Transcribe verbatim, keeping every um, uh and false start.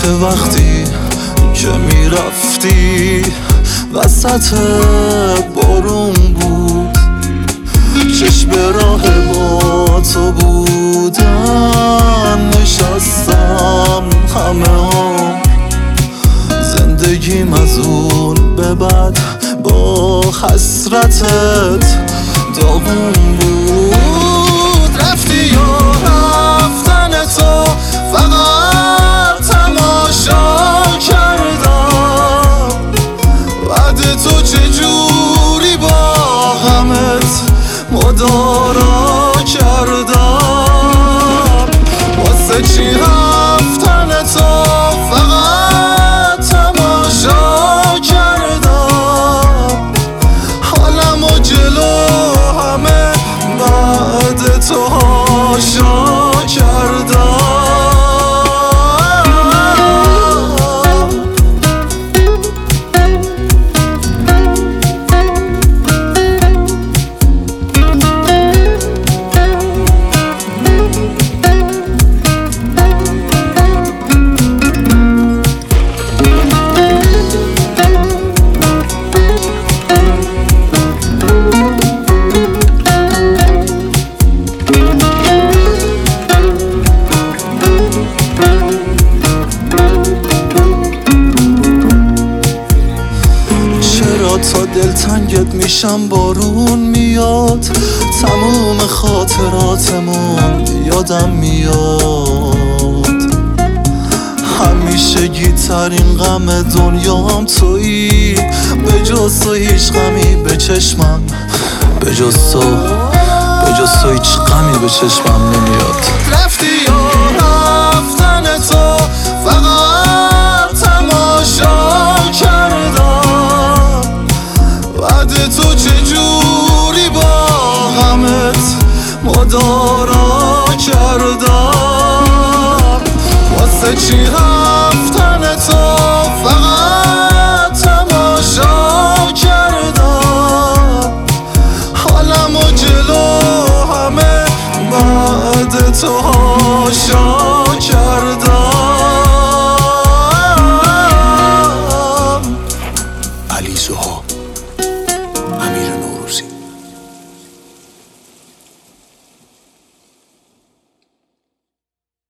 که وقتی که میرفتی وسط بارون بود، چشم راه با تو بودن، نشستم همه هم زندگیم از اون به بعد با حسرتت داغون بود. رفتی یا رفتن تو فقط تماشا کردم، بعد تو چجوری با همت مدارا کردم. واسه چی رفتن تو فقط تماشا کردم، حالمو جلو همه بعد تو هاشا کردم. تا دلتنگت میشم بارون میاد، تموم خاطراتمون یادم میاد. همیشگی ترین غم دنیام تویی، به جز تو هیچ غمی به چشمم، به جز تو به جز تو هیچ غمی به چشمم نمیاد. رفتی